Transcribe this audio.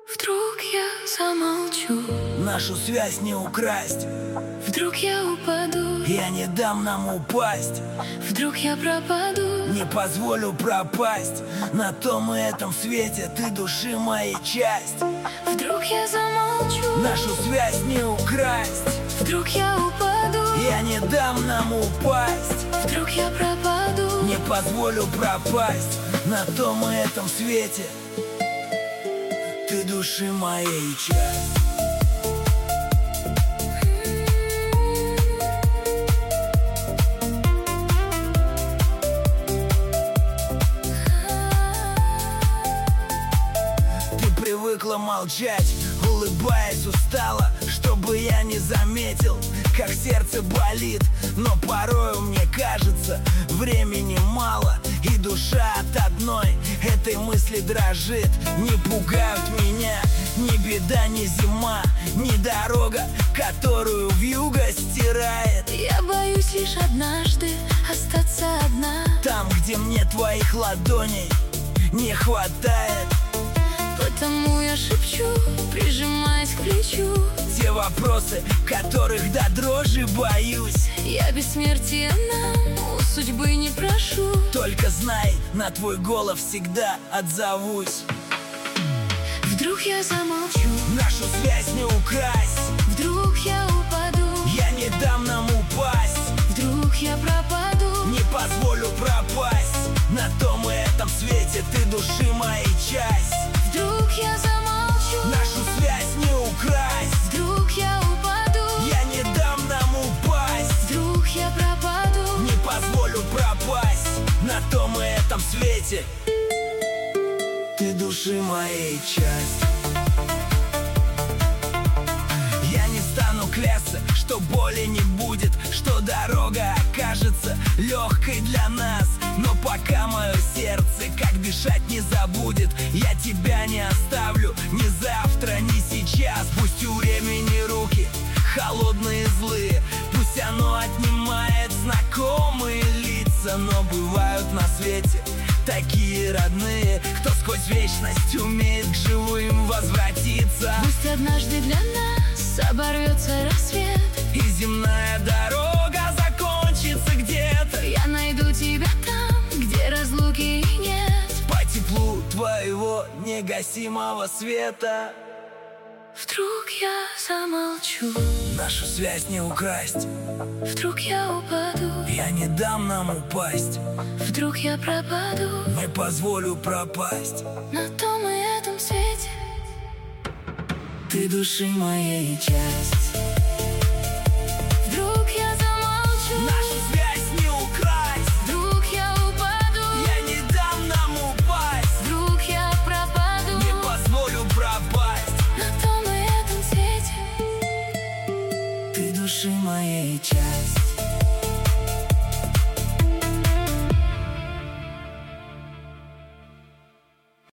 Вдруг я замолчу, нашу связь не украсть. вдруг я упаду, Я не дам нам упасть, вдруг я пропаду, не позволю пропасть. На том и этом свете ты души моей часть. вдруг я замолчу, Нашу связь не украсть. вдруг я упаду, Я не дам нам упасть, вдруг я пропаду, не позволю пропасть. На том и этом свете ты души моей часть. Ты привыкла молчать, улыбаясь устала, чтобы я не заметил, как сердце болит. Но порою мне кажется, времени мало, и душа от одной этой мысли дрожит. Не пугают меня ни беда, ни зима, ни дорога, которую вьюга стирает. я боюсь лишь однажды остаться одна. Там, где мне твоих ладоней не хватает. Потому я шепчу, прижимаясь к плечу. Те вопросы, которых до дрожи боюсь. Я бессмертия нам у судьбы не прошу. Только знай, на твой голос всегда отзовусь. Вдруг я замолчу, Нашу связь не украсть. вдруг я упаду, Я не дам нам упасть, вдруг я пропаду, не позволю пропасть. На том и этом свете ты души моей часть. вдруг я замолчу, Нашу связь не украсть. вдруг я упаду, Я не дам нам упасть, вдруг я пропаду, не позволю пропасть. На том и этом свете ты души моей часть. Я не стану клясться, что боли не будет, что дорога окажется легкой для нас. Но пока мое сердце как дышать не забудет, я тебя не оставлю ни завтра, ни сейчас. Пусть у времени руки холодные, злые, пусть оно отнимает знакомые лица. Но бывают на свете такие родные, кто сквозь вечность умеет к живым возвратиться. пусть однажды для нас оборвется рассвет, И земная дорога закончится где-то. я найду тебя там, где разлуки нет. По теплу твоего негасимого света. Вдруг я замолчу, Нашу связь не украсть. вдруг я упаду, Я не дам нам упасть, вдруг я пропаду, не позволю пропасть. на том и этом свете Ты души моей часть. вдруг я замолчу, Нашу связь не украсть. вдруг я упаду, Я не дам нам упасть, вдруг я пропаду, не позволю пропасть. на том и этом свете Ты души моей часть.